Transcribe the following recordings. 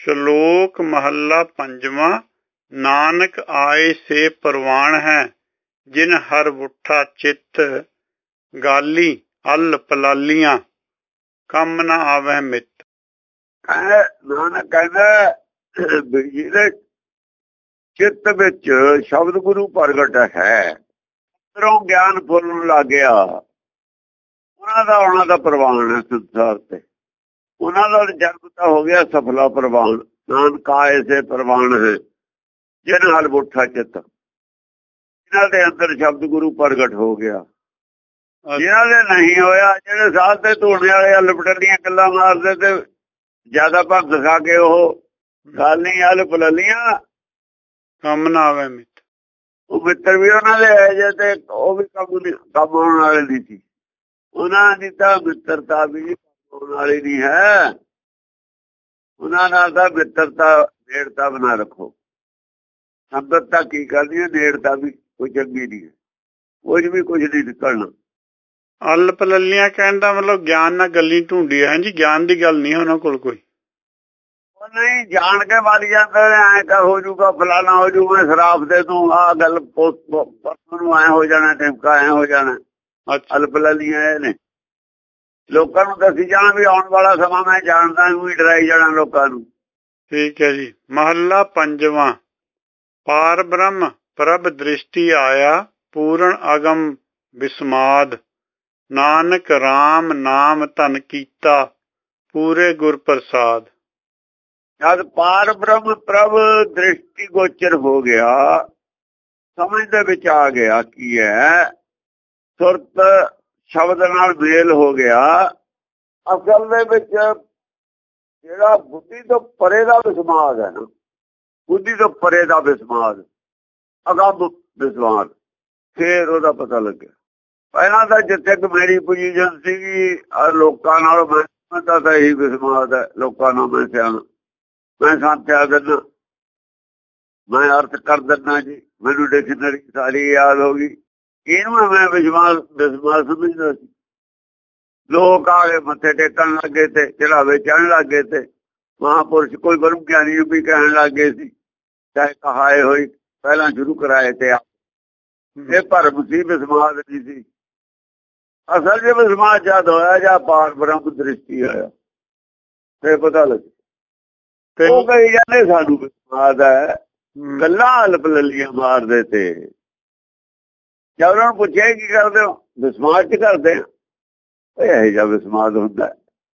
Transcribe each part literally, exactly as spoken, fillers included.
ਸ਼ਲੋਕ ਮਹੱਲਾ ਪੰਜਵਾਂ। ਨਾਨਕ ਆਏ ਸੇ ਪ੍ਰਵਾਨ ਹੈ, ਜਿਨ ਹਰ ਬੁੱਠਾ ਚਿੱਤ, ਗਾਲੀ ਅਲ ਪਲਾਲੀਆਂ, ਕੰਮ ਨਾ ਆਵਹਿ ਮਿੱਤ। ਨਾਨਕ ਕਹਿੰਦਾ ਜਿਹਦੇ ਚਿੱਤ ਵਿੱਚ ਸ਼ਬਦ ਗੁਰੂ ਪ੍ਰਗਟ ਹੈ, ਅੰਦਰੋਂ ਗਿਆਨ ਫੁੱਲਣ ਲੱਗ ਗਿਆ, ਉਹਨਾਂ ਦਾ ਉਹਨਾਂ ਦਾ ਪ੍ਰਵਾਨ ਹੈ ਸੰਸਾਰ ਤੇ। ਉਹਨਾਂ ਦਾ ਜਨਮ ਤਾਂ ਹੋ ਗਿਆ ਸਫਲਾ ਪ੍ਰਵਾਨ। ਨਾਨਕ ਆਏ ਸੇ ਪ੍ਰਵਾਨ ਹੈ, ਜਿਨ ਹਲ ਬੁੱਠਾ ਚਿੱਤ। ਇਹਨਾਂ ਦੇ ਅੰਦਰ ਸ਼ਬਦ ਗੁਰੂ ਪ੍ਰਗਟ ਹੋ ਗਿਆ। ਜਿਹਨਾਂ ਦੇ ਨਹੀਂ ਹੋਇਆ, ਜਿਹੜੇ ਸਾਧ ਤੇ ਧੋਣੇ ਵਾਲੇ ਅਲਪਟਲੀਆਂ ਗੱਲਾਂ ਮਾਰਦੇ ਤੇ ਜ਼ਿਆਦਾ ਭੰਗ ਖਾ ਕੇ ਉਹ ਗੱਲ ਨਹੀਂ ਹਲ ਪਲਲੀਆਂ, ਕੰਮ ਨਾ ਆਵੇ ਮਿੱਤ। ਉਹ ਮਿੱਤਰ ਵੀ ਉਹਨਾਂ ਦੇ ਹੈ ਜੇ ਤੇ ਉਹ ਵੀ ਕੰਮ ਕੰਮ ਆਉਣ ਵਾਲੇ ਨਹੀਂ ਸੀ। ਉਹਨਾਂ ਦੀ ਤਾਂ ਮਿੱਤਰਤਾ ਵੀ ਆਉਣ ਵਾਲੀ ਨਹੀਂ ਹੈ। ਉਹਨਾਂ ਨਾਲ ਤਾਂ ਮਿੱਤਰਤਾ ਨੇੜਤਾ ਬਣਾ ਰੱਖੋ। ਸੰਗਤ ਕੀ ਕਰਦੀ ਹੈ, ਨੇੜਤਾ ਵੀ ਕੋਈ ਚੰਗੀ ਨਹੀਂ ਹੈ, ਕੁਝ ਵੀ ਕੁਝ ਨਹੀਂ ਨਿਕਲਣਾ। ਅਲ ਪਲਲੀਆਂ ਕਹਿਣ ਦਾ ਮਤਲਬ ਗਿਆਨ ਨਾਲ ਗੱਲੀ ਢੂੰਡੀ ਹੈ ਜੀ, ਗਿਆਨ ਦੀ ਗੱਲ ਨਹੀਂ ਉਹਨਾਂ ਕੋਲ ਕੋਈ। ਉਹ ਨਹੀਂ ਜਾਣ ਕੇ ਮਾਰੀ ਜਾਂਦੇ ਨੇ, ਐਂ ਕਾ ਹੋ ਜੂਗਾ ਫਲਾਣਾ ਹੋ ਜੂ, ਮੈਂ ਸ਼ਰਾਬ ਦੇ ਦੂੰ, ਆਹ ਗੱਲ ਨੂੰ ਐਂ ਹੋ ਜਾਣਾ, ਟਿਮਕਾ ਐਂ ਹੋ ਜਾਣਾ। ਅਲ ਪਲਲੀਆਂ ਇਹ ਨੇ, ਲੋਕਾਂ ਨੂੰ ਦੱਸੀ ਜਾਣਾ ਵੀ ਆਉਣ ਵਾਲਾ ਸਮਾਂ ਮੈਂ ਜਾਣਦਾ, ਵੀ ਡਰਾਈ ਜਾਣਾ ਲੋਕਾਂ ਨੂੰ। ਠੀਕ ਹੈ ਜੀ। ਮਹੱਲਾ ਪੰਜਵਾਂ। ਪਾਰ ਬ੍ਰਹਮ ਪ੍ਰਭ ਦ੍ਰਿਸ਼ਟੀ ਆਇਆ, ਪੂਰਨ ਅਗਮ ਬਿਸਮਾਦ, ਨਾਨਕ ਰਾਮ ਨਾਮ ਧਨ ਕੀਤਾ, ਪੂਰੇ ਗੁਰ ਪ੍ਰਸਾਦ। ਜਦ ਪਾਰ ਬ੍ਰਹਮ ਪ੍ਰਭ ਦ੍ਰਿਸ਼ਟੀ ਗੋਚਰ ਹੋ ਗਿਆ, ਸਮਝ ਦੇ ਵਿੱਚ ਆ ਗਿਆ ਕੀ ਹੈ, ਸੁਰਤ ਸ਼ਬਦ ਨਾਲ ਮੇਲ ਹੋ ਗਿਆ। ਅਸਲ ਦੇ ਵਿੱਚ ਜਿਹੜਾ ਬੁੱਧੀ ਤੋਂ ਪਰੇ ਦਾ ਵਿਸਮਾਦ ਹੈ ਨਾ, ਬੁੱਧੀ ਤੋਂ ਪਰੇ ਦਾ ਵਿਸਮਾਦ, ਅਗੰਮ ਵਿਸਮਾਦ, ਫੇਰ ਉਹਦਾ ਪਤਾ ਲੱਗਿਆ। ਪਹਿਲਾਂ ਤਾਂ ਜਿੱਥੇ ਕਿ ਮੇਰੀ ਪੋਜੀਸ਼ਨ ਸੀਗੀ ਲੋਕਾਂ ਨਾਲ, ਮੈਂ ਤਾਂ ਇਹੀ ਵਿਸਮਾਦ ਹੈ, ਲੋਕਾਂ ਨਾਲ ਮੈਂ ਸਿਆਣਾ, ਮੈਂ ਸੰਥਿਆ ਦਿੰਦਾ, ਮੈਂ ਅਰਥ ਕਰ ਦਿੰਦਾ ਜੀ, ਮੈਨੂੰ ਡਿਕਸ਼ਨਰੀ ਸਾਰੀ ਯਾਦ ਹੋ ਗਈ। ਇਹਨੂੰ ਮੈਂ ਵਿਸ਼ਵਾਸ ਵਿਸ਼ਵਾਸ ਸਮਝਦਾ ਸੀ। ਲੋਕ ਆ ਕੇ ਮੱਥੇ ਟੇਕਣ ਲੱਗੇ ਤੇ ਚੜਾਵੇ ਚੜ੍ਹਨ ਲੱਗੇ ਤੇ ਮਹਾਂਪੁਰਸ਼ ਕੋਈ ਬ੍ਰਹਮ ਗਿਆਨੀ ਵੀ ਕਹਿਣ ਲੱਗੇ ਸੀ, ਚਾਹੇ ਕਹਾਏ ਹੋਈ ਪਹਿਲਾਂ ਸ਼ੁਰੂ ਕਰਾਏ ਤੇ ਆ। ਇਹ ਭਰਮ ਸੀ, ਵਿਸਮਾਦ ਨਹੀਂ ਸੀ। ਅਸਲ ਜੇ ਵਿਸਮਾਦ ਜਦ ਹੋਇਆ ਜਾਂ ਪਾਰ ਬ੍ਰਹਮ ਦ੍ਰਿਸ਼ਟੀ ਹੋਇਆ, ਫਿਰ ਪਤਾ ਲੱਗੇ। ਉਹ ਕਹੀ ਜਾਂਦੇ ਸਾਨੂੰ ਵਿਸਮਾਦ ਹੈ, ਗੱਲਾਂ ਅਲਪ ਲੱਲੀਆਂ ਮਾਰਦੇ ਤੇ। ਜਦ ਉਹਨਾਂ ਨੂੰ ਪੁੱਛਿਆ ਕੀ ਕਰਦੇ ਹੋ, ਵਿਸਮਾਦ ਚ ਕਰਦੇ ਆ। ਇਹੋ ਜਿਹਾ ਵਿਸਮਾਦ ਹੁੰਦਾ।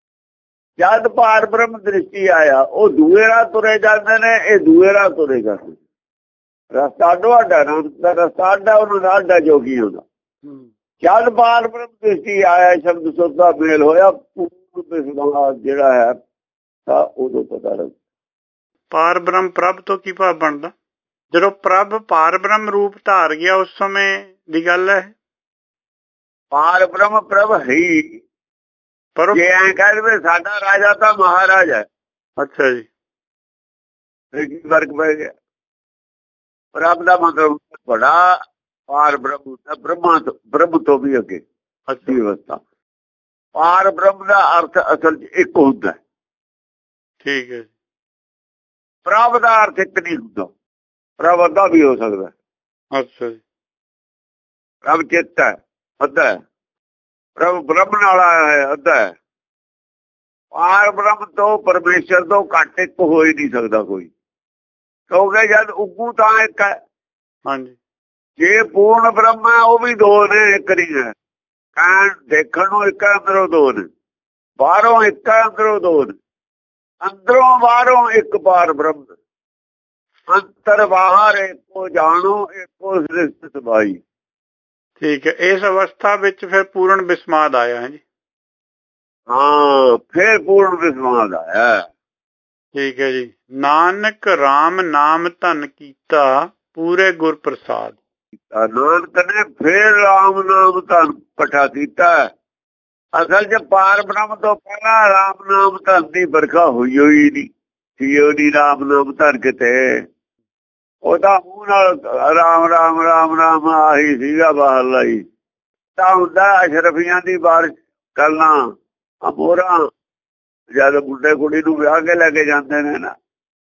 ਜਦ ਪਾਰ ਬ੍ਰਹਮ ਦ੍ਰਿਸ਼ਟੀ ਆਇਆ, ਉਹ ਦੂਏ ਰਾਹ ਤੁਰੇ ਜਾਂਦੇ ਨੇ, ਇਹ ਦੂਏ ਰਾਹ ਤੁਰੇ ਜਾਂਦੇ। ਰਸਤਾ ਅੱਡੋ ਅੱਡਾ, ਨਾਮ ਦਾ ਰਸਤਾ ਅੱਡਾ, ਉਹਨਾਂ ਦਾ ਅੱਡਾ ਜੋਗੀ ਹੁੰਦਾ। ਜਦ ਪਾਰ ਬ੍ਰਹਮ ਦ੍ਰਿਸ਼ਟੀ ਆਇਆ, ਸ਼ਬਦ ਸੁਰ ਦਾ ਮੇਲ ਹੋਇਆ, ਵਿਸਮਾਦ ਜਿਹੜਾ ਹੈ ਤਾਂ ਉਦੋਂ ਪਤਾ ਲੱਗ। ਪਾਰ ਬ੍ਰਹਮ ਪ੍ਰਭ ਤੋਂ ਕੀ ਭਾਵ ਬਣਦਾ? ਜਦੋਂ ਪ੍ਰਭ ਪਾਰ ਬ੍ਰਹਮ ਰੂਪ ਧਾਰ ਗਿਆ, ਉਸ ਸਮੇਂ ਦੀ ਗੱਲ ਹੈ। ਪਾਰ ਬ੍ਰਹਮ ਪ੍ਰਭ ਹੈ ਪਰ ਜੇ ਐਂ ਕਹਿ ਦੇਵੇ ਸਾਡਾ ਰਾਜਾ ਤਾਂ ਮਹਾਰਾਜ ਹੈ। ਅੱਛਾ ਜੀ, ਕੀ ਫਰਕ ਪੈ ਗਿਆ? ਪ੍ਰਭ ਦਾ ਮਤਲਬ ਬੜਾ, ਪਾਰ ਬ੍ਰਹਮ ਬ੍ਰਹਮਾ ਤੋਂ, ਬ੍ਰਹਮ ਤੋਂ ਵੀ ਅੱਗੇ ਅੱਛੀ ਅਵਸਥਾ। ਪਾਰ ਬ੍ਰਹਮ ਦਾ ਅਰਥ ਅਸਲ ਚ ਇੱਕ ਹੁੰਦਾ। ਠੀਕ ਹੈ। ਪ੍ਰਭ ਦਾ ਅਰਥ ਇੱਕ ਨਹੀਂ ਹੁੰਦਾ, ਪ੍ਰਭ ਅੱਧਾ ਵੀ ਹੋ ਸਕਦਾ। ਅੱਛਾ ਜੀ। ਪ੍ਰਭ ਚਿੱਤ ਹੈ, ਅੱਧਾ ਹੈ। ਪ੍ਰਭ ਬ੍ਰਹਮਣ ਵਾਲਾ ਹੈ, ਅੱਧਾ ਹੈ। ਪਾਰ ਬ੍ਰਹਮ ਤੋਂ, ਪਰਮੇਸ਼ਰ ਤੋਂ ਘੱਟ ਇੱਕ ਹੋ ਹੀ ਨਹੀਂ ਸਕਦਾ ਕੋਈ, ਕਿਉਂਕਿ ਜਦ ਉਗੂ ਤਾਂ ਇੱਕ ਹੈ। ਹਾਂਜੀ। ਜੇ ਪੂਰਨ ਬ੍ਰਹਮ ਹੈ, ਉਹ ਵੀ ਦੋ ਨੇ, ਇੱਕ ਨਹੀਂ ਹੈ। ਕਹਿਣ ਦੇਖਣ ਨੂੰ ਇੱਕ ਹੈ, ਅੰਦਰੋਂ ਦੋ ਨੇ। ਬਾਹਰੋਂ ਇੱਕ ਹੈ, ਅੰਦਰੋਂ ਦੋ ਨੇ। ਅੰਦਰੋਂ ਬਾਹਰੋਂ ਇੱਕ ਪਾਰ ਬ੍ਰਹਮ, ਅੰਤਰ ਬਾਹਰ ਇੱਕੋ ਜਾਣੋ, ਇੱਕੋ ਸ੍ਰਿਸ਼ਟ ਸਬਾਈ। ਠੀਕ ਹੈ। ਇਸ ਅਵਸਥਾ ਵਿੱਚ ਫਿਰ ਪੂਰਨ ਵਿਸਮਾਦ ਆਇਆ ਹੈ ਜੀ। ਹਾਂ, ਫਿਰ ਪੂਰਨ ਵਿਸਮਾਦ ਆਇਆ। ਠੀਕ ਹੈ ਜੀ। ਨਾਨਕ ਰਾਮ ਨਾਮ ਧਨ ਕੀਤਾ, ਪੂਰੇ ਗੁਰ ਪ੍ਰਸਾਦ। ਨਾਨਕ ਨੇ ਫਿਰ ਰਾਮ ਨਾਮ ਧਨ ਇਕੱਠਾ ਕੀਤਾ। ਅਸਲ ਚ ਪਾਰ ਬ੍ਰਹਮ ਤੋਂ ਪਹਿਲਾਂ ਰਾਮ ਨਾਮ ਧਨ ਦੀ ਵਰਖਾ ਹੋਈ ਹੋਈ ਨਹੀਂ ਸੀ। ਉਹਦੀ ਰਾਮ ਨਾਮ ਧਨ ਕਿਤੇ, ਉਹਦਾ ਮੂੰਹ ਨਾਲ ਰਾਮ ਰਾਮ ਰਾਮ ਰਾਮ ਆਹੀ ਸੀਗਾ ਬਾਹਰਲਾ ਹੀ। ਤਾਂ ਹੁੰਦਾ ਅਸ਼ਰਫੀਆਂ ਦੀ ਬਾਰਿਸ਼ ਕਰਨਾ। ਮੋਹਰਾਂ ਜਦ ਮੁੰਡੇ ਕੁੜੀ ਨੂੰ ਵਿਆਹ ਕੇ ਲੈ ਕੇ ਜਾਂਦੇ ਨੇ ਨਾ,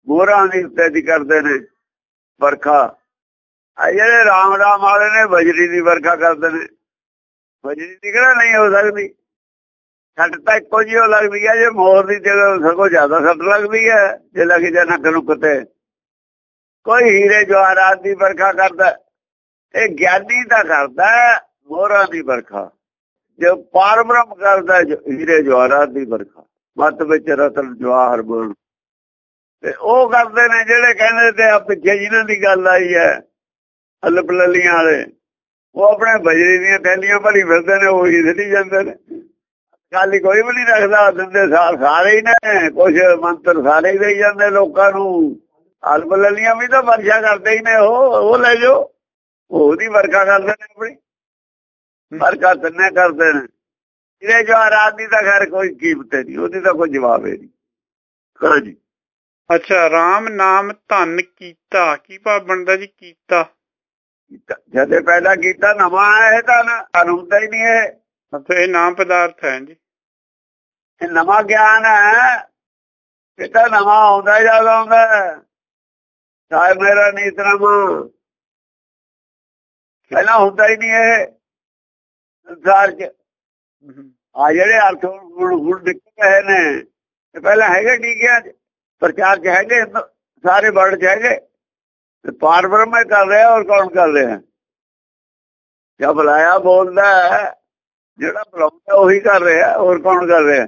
ਮੋਹਰਾਂ ਦੀ ਉੱਤੇ ਦੀ ਕਰਦੇ ਨੇ ਵਰਖਾ। ਆ ਜਿਹੜੇ ਰਾਮ ਰਾਮ ਵਾਲੇ ਨੇ ਬਜਰੀ ਦੀ ਵਰਖਾ ਕਰਦੇ ਨੇ। ਬਜਰੀ ਦੀ ਕਿਹੜਾ ਨਹੀਂ ਹੋ ਸਕਦੀ, ਸੱਟ ਤਾਂ ਇੱਕੋ ਜਿਹੀ ਲੱਗਦੀ ਹੈ। ਜੇ ਮੋਰ ਦੀ ਜਗ੍ਹਾ ਸਗੋਂ ਜ਼ਿਆਦਾ ਸੱਟ ਲੱਗਦੀ ਹੈ ਜੇ ਲੱਗ ਜਾ ਨੱਕ ਨੂੰ ਕਿਤੇ। ਕੋਈ ਹੀਰੇ ਜਵਾਹਰਾਤ ਦੀ ਵਰਖਾ ਕਰਦਾ, ਇਹ ਗਿਆਨੀ ਤਾਂ ਕਰਦਾ ਮੋਹਰਾਂ ਦੀ ਵਰਖਾ। ਜੇ ਪਾਰ ਬ੍ਰਹਮ ਕਰਦਾ ਹੀਰੇ ਜਵਾਹਰਾਤ ਦੀ ਵਰਖਾ। ਮੱਤ ਵਿੱਚ ਰਤਨ ਜਵਾਹਰ ਬੋਲ ਤੇ ਉਹ ਕਰਦੇ ਨੇ ਜਿਹੜੇ ਕਹਿੰਦੇ ਤੇ ਆ ਪਿੱਛੇ ਜਿਹਨਾਂ ਦੀ ਗੱਲ ਆਈ ਹੈ ਅਲਪ ਲੱਲੀਆਂ ਵਾਲੇ, ਉਹ ਆਪਣੇ ਬਜਰੀ ਦੀਆਂ ਥੈਲੀਆਂ ਭਰੀ ਫਿਰਦੇ ਨੇ, ਉਹੀ ਸਿੱਟੀ ਜਾਂਦੇ ਨੇ। ਖਾਲੀ ਕੋਈ ਵੀ ਨਹੀਂ ਰੱਖਦਾ, ਦਿੰਦੇ ਸਾਰ ਸਾਰੇ ਹੀ ਨੇ, ਕੁਛ ਮੰਤਰ ਸਾਰੇ ਹੀ ਦੇਈ ਜਾਂਦੇ ਲੋਕਾਂ ਨੂੰ। ਅਲਪ ਲੱਲੀਆਂ ਵੀ ਤਾਂ ਵਰਸ਼ਾ ਕਰਦੇ ਹੀ ਨੇ, ਉਹ ਉਹ ਲੈ ਜਾਓ, ਉਹਦੀ ਵਰਖਾ ਕਰਦੇ ਨੇ ਆਪਣੀ ਵਰਖਾ ਤਿੰਨੇ ਕਰਦੇ ਨੇ। ਇਹਦੇ ਜਵਾਹਰਾਤ ਦੀ ਤਾਂ ਖੈਰ ਕੋਈ ਕੀਮਤ ਨਹੀਂ, ਉਹਦੀ ਤਾਂ ਕੋਈ ਜਵਾਬ ਹੀ ਨਹੀਂ। ਹਾਂਜੀ। ਅੱਛਾ, ਰਾਮ ਨਾਮ ਧਨ ਕੀਤਾ, ਕੀ ਭਾਵ ਬਣਦਾ ਜੀ? ਕੀਤਾ ਜਦੇ ਪੈਦਾ ਕੀਤਾ ਨਵਾਂ ਹੈ, ਇਹ ਤਾਂ ਧਨ ਹੁੰਦਾ ਹੀ ਨਹੀਂ। ਇਹ ਅੱਛਾ, ਇਹ ਨਾਮ ਪਦਾਰਥ ਹੈ ਜੀ, ਇਹ ਨਵਾਂ ਗਿਆਨ ਹੈ। ਇਹ ਤਾਂ ਨਵਾਂ ਆਉਂਦਾ ਜਿਆਦਾ ਆਉਂਦਾ। ਸਾਹਿਬ ਮੇਰਾ ਨੀਤਨਾਮਾ ਪਹਿਲਾਂ ਹੁੰਦਾ ਹੀ ਨਹੀਂ ਇਹ ਸੰਸਾਰ ਚ। ਆ ਜਿਹੜੇ ਅਰਥ ਹੁਣ ਹੁਣ ਨਿਕਲ ਰਹੇ ਨੇ ਇਹ ਪਹਿਲਾਂ ਹੈਗੇ ਟੀਕਿਆਂ ਚ, ਪ੍ਰਚਾਰ ਚ ਹੈਗੇ, ਸਾਰੇ ਵਰਡ ਚ ਹੈਗੇ। ਪਾਰ ਬ੍ਰਹਮ ਕਰ ਰਿਹਾ, ਔਰ ਕੌਣ ਕਰ ਰਿਹਾ? ਜਾਂ ਬੁਲਾਇਆ ਬੋਲਦਾ, ਜਿਹੜਾ ਬੁਲਾਉਂਦਾ ਉਹੀ ਕਰ ਰਿਹਾ, ਹੋਰ ਕੌਣ ਕਰ ਰਿਹਾ?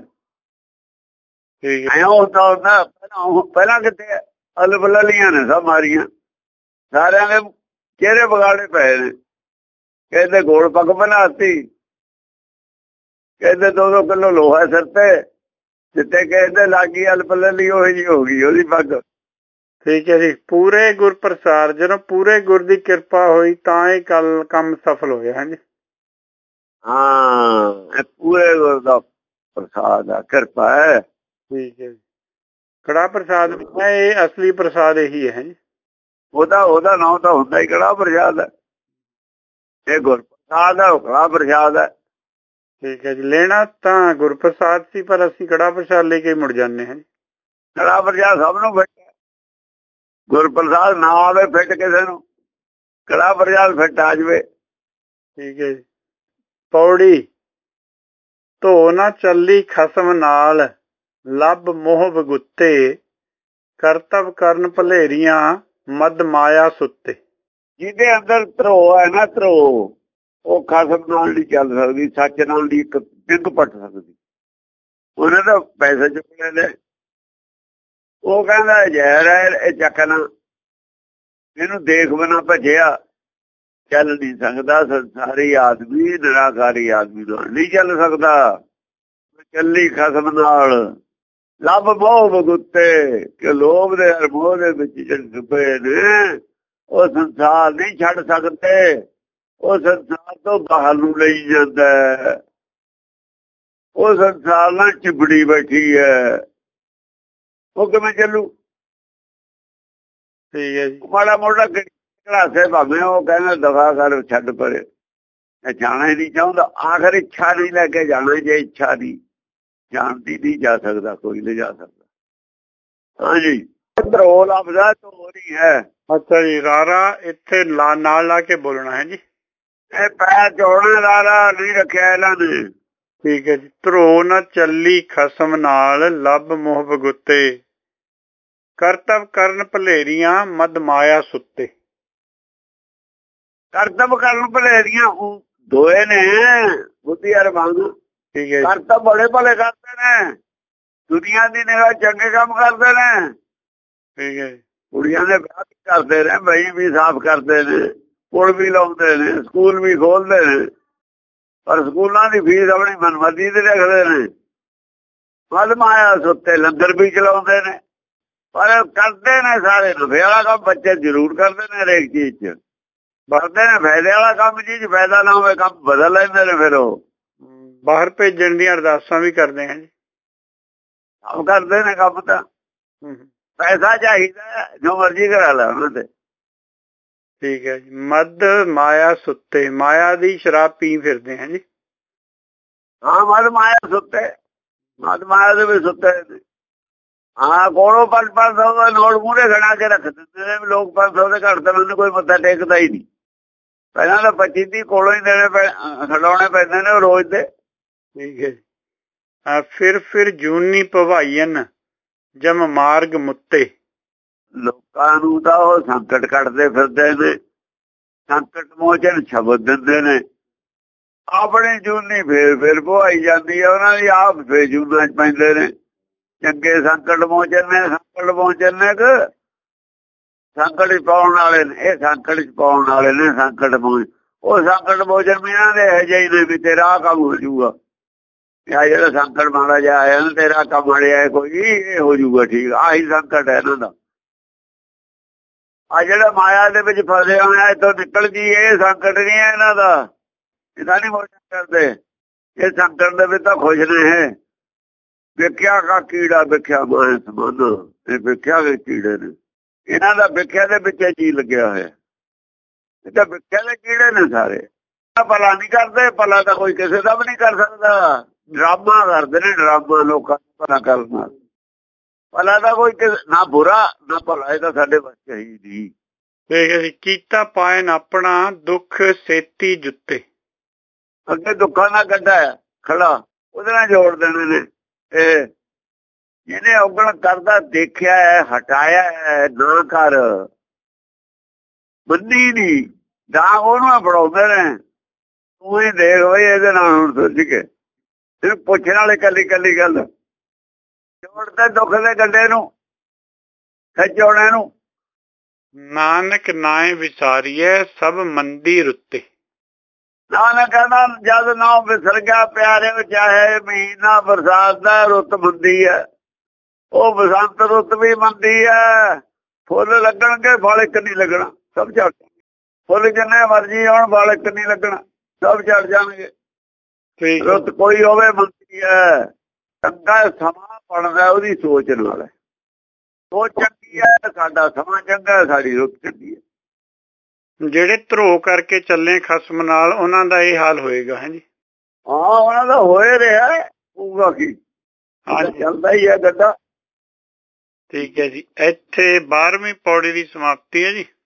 ਐਂ ਹੁੰਦਾ ਹੁੰਦਾ ਪਹਿਲਾਂ ਪਹਿਲਾਂ ਕਿਤੇ ਅਲਬ ਲੱਲੀਆਂ ਨੇ ਸਭ ਮਾਰੀਆਂ, ਸਾਰਿਆਂ ਦੇ ਚਿਹਰੇ ਵਿਗਾੜੇ ਪਏ ਨੇ। ਕਹਿੰਦੇ ਗੋਲ ਪੱਗ ਬਣਾਤੀ, ਕਹਿੰਦੇ ਦੋ ਦੋ ਕਿਲੋ ਲੋਹਾ ਸਿਰ ਤੇ ਜਿੱਤੇ, ਕਹਿੰਦੇ ਲਾਗੀ ਅਲਪ ਲੱਲੀ ਉਹੀ ਜਿਹੀ ਹੋ ਗਈ ਉਹਦੀ ਪੱਗ। ਠੀਕ ਹੈ ਜੀ। ਪੂਰੇ ਗੁਰ ਪ੍ਰਸਾਦ, ਜਦੋਂ ਪੂਰੇ ਗੁਰ ਦੀ ਕਿਰਪਾ ਹੋਈ ਤਾਂ ਇਹ ਕੱਲ ਕੰਮ ਸਫਲ ਹੋਇਆ ਹੈ ਜੀ। ਹਾਂ, ਇਹ ਪੂਰੇ ਗੁਰ ਦਾ ਪ੍ਰਸਾਦ ਆ, ਕਿਰਪਾ ਹੈ। ਠੀਕ ਹੈ ਜੀ। ਕੜਾ ਪ੍ਰਸਾਦ ਇਹ ਅਸਲੀ ਪ੍ਰਸਾਦ ਇਹੀ ਹੈ ਜੀ। ਉਹਦਾ ਉਹਦਾ ਨਾਮ ਤਾਂ ਹੁੰਦਾ ਹੀ ਕੜਾ ਪ੍ਰਸਾਦ ਹੈ। ਇਹ ਗੁਰ ਪ੍ਰਸਾਦ ਹੈ, ਉਹ ਕੜਾ ਪ੍ਰਸਾਦ ਹੈ। ਠੀਕ ਹੈ ਜੀ। ਲੈਣਾ ਤਾਂ ਗੁਰ ਪ੍ਰਸਾਦ ਸੀ, ਪਰ ਅਸੀਂ ਕੜਾ ਪ੍ਰਸਾਦ ਲੈ ਕੇ ਮੁੜ ਜਾਂਦੇ ਹਾਂ ਜੀ। ਕੜਾ ਪ੍ਰਸਾਦ ਸਭ ਨੂੰ ਫਿੱਟ, ਗੁਰ ਪ੍ਰਸਾਦ ਨਾ ਆਵੇ ਫਿੱਟ ਕਿਸੇ ਨੂੰ, ਕੜਾ ਪ੍ਰਸਾਦ ਫਿੱਟ ਆ ਜਾਵੇ। ਠੀਕ ਹੈ ਜੀ। ਪੌੜੀ ਧੋ ਨਾ ਚੱਲੀ ਖਸਮ ਨਾਲ, ਲੱਭ ਮੋਹ ਬਗੁੱਤੇ, ਕਰਤਵ ਕਰਨ ਭਲੇਰੀਆਂ, ਮਦ ਮਾਇਆ ਸੁੱਤੇ। ਜਿਹਦੇ ਅੰਦਰ ਧਰੋ ਹੈ ਨਾ, ਧਰੋ ਉਹ ਖਸਮ ਨਾਲ ਨਹੀਂ ਚੱਲ ਸਕਦੀ, ਸੱਚ ਨਾਲ ਨਹੀਂ ਇੱਕ ਡਿੱਗ ਪੱਟ ਸਕਦੀ। ਉਹਨੇ ਤਾਂ ਪੈਸੇ ਚੁੱਕ ਲੈਂਦੇ, ਉਹ ਕਹਿੰਦਾ ਜ਼ਹਿਰ ਹੈ ਇਹ ਚੱਕਣਾ, ਇਹਨੂੰ ਦੇਖ ਬਿਨਾ ਭੱਜਿਆ ਚੱਲ ਨਹੀਂ ਸਕਦਾ। ਸੰਸਾਰੀ ਆਦਮੀ ਨਿਰਾਕਾਰੀ ਆਦਮੀ ਨਾਲ ਨਹੀਂ ਚੱਲ ਸਕਦਾ। ਚੱਲੀ ਖਸਮ ਨਾਲ, ਲੱਭ ਮੋਹ ਬਗੁੱਤੇ, ਕਿ ਲੋਭ ਦੇ ਮੋਹ ਦੇ ਵਿੱਚ ਜਿਹੜੇ ਡੁੱਬੇ ਨੇ ਉਹ ਸੰਸਾਰ ਨਹੀਂ ਛੱਡ ਸਕਦੇ। ਉਹ ਸੰਸਾਰ ਤੋਂ ਬਾਹਰ ਨੂੰ ਲਈ ਜਾਂਦਾ, ਉਹ ਸੰਸਾਰ ਨਾਲ ਚਿਬੜੀ ਬੈਠੀ ਹੈ, ਉਹ ਕਿਵੇਂ ਚੱਲੂ? ਠੀਕ ਹੈ ਜੀ। ਮਾੜਾ ਮੋਟਾ ਘੜਾਸੇ ਭਾਵੇਂ ਉਹ ਕਹਿੰਦਾ ਦਫਾ ਕਰ, ਛੱਡ ਪਰੇ, ਮੈਂ ਜਾਣਾ ਹੀ ਨਹੀਂ ਚਾਹੁੰਦਾ। ਆਖਰ ਇੱਛਾ ਨਹੀਂ ਲੈ ਕੇ ਜਾਣਾ, ਜੇ ਇੱਛਾ ਦੀ ਜਾਣਦੀ ਨਹੀਂ ਜਾ ਸਕਦਾ, ਕੋਈ ਨਹੀਂ ਜਾ ਸਕਦਾ। ਹਾਂਜੀ, ਧਰੋ ਲਫ਼ਜ਼ਾ ਧੋ ਨਹੀਂ ਹੈ। ਅੱਛਾ ਜੀ। ਰਾਰਾ ਇੱਥੇ ਲਾ ਨਾਲ ਲਾ ਕੇ ਬੋਲਣਾ ਹੈ ਜੀ। ਇਹ ਪੈਰ ਜੋੜਨ ਰਾਰਾ ਨਹੀਂ ਰੱਖਿਆ ਇਹਨਾਂ ਨੇ। ਠੀਕ ਹੈ ਜੀ। ਧਰੋ ਨਾ ਚੱਲੀ ਖਸਮ ਨਾਲ, ਲੱਭ ਮੋਹ ਬਗੁੱਤੇ, ਕਰਤਵ ਕਰਨ ਭਲੇਰੀਆਂ, ਮਦ ਮਾਇਆ ਸੁੱਤੇ। ਕਰਤਵ ਕਰਨ ਭਲੇਰੀਆਂ ਦੋਏ ਨੇ, ਬੁੱਧੀ ਅਰ ਮੰਗ। ਠੀਕ ਹੈ। ਕਰਤਵ ਬੜੇ ਭਲੇ ਕਰਦੇ ਨੇ, ਦੁਨੀਆ ਦੀ ਨਿਗਾਹ ਚੰਗੇ ਕੰਮ ਕਰਦੇ ਨੇ। ਠੀਕ ਹੈ। ਕੁੜੀਆਂ ਦੇ ਵਿਆਹ ਵੀ ਕਰਦੇ ਨੇ, ਬਈ ਵੀ ਸਾਫ਼ ਕਰਦੇ ਨੇ, ਪੁਲ ਵੀ ਲਾਉਂਦੇ ਨੇ, ਸਕੂਲ ਵੀ ਖੋਲਦੇ ਨੇ, ਪਰ ਸਕੂਲਾਂ ਦੀ ਫੀਸ ਆਪਣੀ ਮਨਮਰਜ਼ੀ ਤੇ ਰੱਖਦੇ ਨੇ। ਮਦ ਮਾਇਆ ਸੁੱਤੇ ਲੰਗਰ ਵੀ ਚਲਾਉਂਦੇ ਨੇ, ਪਰ ਕਰਦੇ ਨੇ ਸਾਰੇ ਨਫੇ ਵਾਲਾ ਕੰਮ। ਬੱਚੇ ਜ਼ਰੂਰ ਕਰਦੇ ਨੇ ਹਰੇਕ ਚੀਜ਼ ਚ, ਵਰਦੇ ਨੇ ਫਾਇਦੇ ਵਾਲਾ ਕੰਮ। ਚੀਜ਼ ਫਾਇਦਾ ਨਾ ਹੋਵੇ ਕੰਮ ਬਦਲ ਲੈਂਦੇ ਨੇ, ਫਿਰ ਉਹ ਬਾਹਰ ਭੇਜਣ ਦੀਆਂ ਅਰਦਾਸਾਂ ਵੀ ਕਰਦੇ ਹਾਂ ਜੀ। ਕੰਮ ਕਰਦੇ ਨੇ ਕੰਮ ਤਾਂ, ਪੈਸਾ ਚਾਹੀਦਾ ਜੋ ਮਰਜ਼ੀ ਕਰਾ ਲੈ ਉਹਨਾਂ ਤੇ। ਠੀਕ ਹੈ ਜੀ। ਮਦ ਮਾਇਆ ਸੁੱਤੇ, ਮਾਇਆ ਦੀ ਸ਼ਰਾਬ ਪੀ ਫਿਰਦੇ ਹਾਂ ਜੀ। ਹਾਂ, ਮਦ ਮਾਇਆ ਸੁੱਤੇ, ਮਦ ਮਾਇਆ ਦੇ ਵੀ ਸੁੱਤੇ। ਹਾਂ ਕੋਲੋਂ ਪੰਜ ਪੰਜ ਸੌ ਦਾ ਨੋਟ ਮੂਹਰੇ ਖੜਾ ਕੇ ਰੱਖ ਦਿੰਦੇ ਨੇ, ਲੋਕ ਪੰਜ ਸੌ ਦੇ ਘੱਟ ਤਾਂ ਮੈਨੂੰ ਕੋਈ ਮੱਥਾ ਟੇਕਦਾ ਹੀ ਨਹੀਂ। ਪਹਿਲਾਂ ਤਾਂ ਪੱਚੀ ਤੀਹ ਕੋਲੋਂ ਹੀ ਦੇਣੇ ਪੈ ਖਿਡਾਉਣੇ ਪੈਂਦੇ ਨੇ ਰੋਜ਼ ਦੇ। ਠੀਕ ਹੈ ਜੀ। ਫਿਰ ਫਿਰ ਜੂਨੀ ਭਵਾਈਨ ਜਮ ਮਾਰਗ ਮੁੱਤੇ। ਲੋਕਾਂ ਨੂੰ ਤਾਂ ਉਹ ਸੰਕਟ ਕੱਟਦੇ ਫਿਰਦੇ ਨੇ, ਸੰਕਟ ਮੋਚਨ ਸ਼ਬਦ ਦਿੰਦੇ ਨੇ, ਆਪਣੀ ਜੂਨੀ ਫੇਰ ਫੇਰ ਭਵਾਈ ਜਾਂਦੀ ਹੈ ਉਹਨਾਂ ਦੀ, ਆਪ ਫੇਰ ਜੂਨਾਂ ਚ ਪੈਂਦੇ ਨੇ। ਚੰਗੇ ਸੰਕਟ ਮੋਚਨ ਨੇ, ਸੰਕਟ ਮੋਚਨ ਨੇ ਕਿ ਸੰਕਟ ਚ ਪਾਉਣ ਵਾਲੇ ਨੇ, ਇਹ ਸੰਕਟ ਚ ਪਾਉਣ ਵਾਲੇ ਨੇ ਸੰਕਟ ਮੋਚ। ਉਹ ਸੰਕਟ ਮੋਚਨ ਵੀ ਇਹਨਾਂ ਦੇ ਇਹੋ ਜਿਹੇ ਨੇ ਵੀ ਤੇਰਾ ਆਹ ਕੰਮ ਹੋ ਜਾਊਗਾ, ਆ ਜਿਹੜਾ ਸੰਕਟ ਮਾੜਾ ਜਿਹਾ ਆਇਆ ਨਾ ਤੇਰਾ ਕੰਮ ਅੜਿਆ ਕੋਈ ਇਹ ਹੋ ਜਾਊਗਾ ਠੀਕ। ਆਹੀ ਸੰਕਟ ਹੈ ਇਹਨਾਂ ਦਾ। ਆ ਜਿਹੜਾ ਮਾਇਆ ਦੇ ਵਿੱਚ ਫਸੇ ਹੋਇਆ ਇੱਥੋਂ ਨਿਕਲ ਗਈ, ਇਹ ਸੰਕਟ ਨਹੀਂ ਹੈ ਇਹਨਾਂ ਦਾ, ਇਹਦਾ ਨਹੀਂ ਮੋਚਨ ਕਰਦੇ। ਇਹ ਸੰਕਟ ਦੇ ਵਿੱਚ ਤਾਂ ਖੁਸ਼ ਨੇ ਹੈ। ਵੇਖਿਆ ਕਾ ਕੀੜਾ ਵੇਖਿਆ ਮਾਇਆ ਸਮਾਨ, ਇਹ ਵੇਖਿਆ ਕੇ ਕੀੜੇ ਨੇ, ਇਹਨਾਂ ਦਾ ਵੇਖਿਆ ਦੇ ਵਿੱਚ ਜੀ ਲੱਗਿਆ ਹੋਇਆ। ਇਹ ਤਾਂ ਵੇਖਿਆ ਦੇ ਕੀੜੇ ਨੇ ਸਾਰੇ। ਭਲਾ ਨਹੀਂ ਕਰਦੇ, ਭਲਾ ਤਾਂ ਕੋਈ ਕਿਸੇ ਦਾ ਵੀ ਨਹੀਂ ਕਰ ਸਕਦਾ। ਡਰਾਮਾ ਕਰਦੇ ਨੇ, ਡਰਾਮਾ ਲੋਕਾਂ ਨੂੰ ਭਲਾ ਕਰਨ ਨਾਲ। ਭਲਾ ਤਾਂ ਕੋਈ ਨਾ ਬੁਰਾ ਨਾ ਭਲਾ, ਇਹ ਤਾਂ ਸਾਡੇ ਵਾਸਤੇ ਹੀ ਨਹੀਂ। ਠੀਕ ਹੈ ਜੀ। ਕੀਤਾ ਪਾਇਨ ਆਪਣਾ ਦੁੱਖ ਸੇਤੀ ਜੁੱਤੇ। ਅੱਗੇ ਦੁੱਖਾਂ ਦਾ ਗੱਡਾ ਖੜਾ, ਉਹਦੇ ਨਾਲ ਜੋੜ ਦੇਣੇ ਨੇ। ਇਹ ਜਿਹਨੇ ਔਗਣ ਕਰਦਾ ਦੇਖਿਆ ਹੈ, ਹਟਾਇਆ ਹੈ, ਨਾ ਕਰ ਬੰਦੀ ਨਹੀਂ ਜਾਂ ਉਹਨੂੰ ਫੜਾਉਂਦੇ ਨੇ। ਤੂੰ ਹੀ ਦੇਖ ਬਈ ਇਹਦੇ ਨਾਲ ਹੁਣ ਸੋਚ ਕੇ ਇਹਨੂੰ ਪੁੱਛਣ ਵਾਲੇ ਕੱਲੀ ਕੱਲੀ ਗੱਲ ਜੋੜਦੇ ਦੁੱਖ ਦੇ ਗੱਡੇ ਨੂੰ, ਖਿਚੋਣੇ ਨੂੰ। ਨਾਨਕ ਨਾਏ ਵਿਸਾਰੀਏ ਸਭ ਮੰਦੀ ਰੁੱਤੇ। ਨਾਨਕ ਕਹਿੰਦਾ ਜਦ ਨਾ ਵਿਸਰ ਗਿਆ ਪਿਆਰਿਓ, ਚਾਹੇ ਮਹੀਨਾ ਬਰਸਾਤ ਦਾ ਰੁੱਤ ਮੰਦੀ ਹੈ, ਉਹ ਬਸੰਤ ਰੁੱਤ ਵੀ ਮੰਦੀ ਹੈ। ਫੁੱਲ ਲੱਗਣਗੇ ਫਲ ਇੱਕ ਨਹੀਂ ਲੱਗਣਾ, ਸਭ ਝੜ ਜਾਣਗੇ। ਫੁੱਲ ਜਿੰਨੇ ਮਰਜੀ ਆਉਣ ਫਲ ਇੱਕ ਨਹੀਂ ਲੱਗਣਾ, ਸਭ ਝੜ ਜਾਣਗੇ। ਰੁੱਤ ਕੋਈ ਹੋਵੇ ਮੰਦੀ ਹੈ। ਚੰਗਾ ਸਮਾਂ ਬਣਦਾ ਉਹਦੀ ਸੋਚ ਨਾਲ। ਸੋਚ ਚੰਗੀ ਹੈ ਸਾਡਾ ਸਮਾਂ ਚੰਗਾ, ਸਾਡੀ ਰੁੱਤ ਚੰਗੀ ਹੈ। ਜਿਹੜੇ ਧਰੋ ਕਰਕੇ ਚੱਲੇ ਖਸਮ ਨਾਲ, ਉਹਨਾਂ ਦਾ ਇਹ ਹਾਲ ਹੋਏਗਾ। ਹੈ ਜੀ। ਹਾਂ ਉਹਨਾਂ ਦਾ ਹੋਏ ਰਿਹਾ ਹੋਊਗਾ ਕੀ, ਚੱਲਦਾ ਹੀ ਹੈ ਗੱਡਾ। ਠੀਕ ਹੈ ਜੀ। ਇੱਥੇ ਬਾਰਵੀਂ ਪੌੜੀ ਦੀ ਸਮਾਪਤੀ ਹੈ ਜੀ।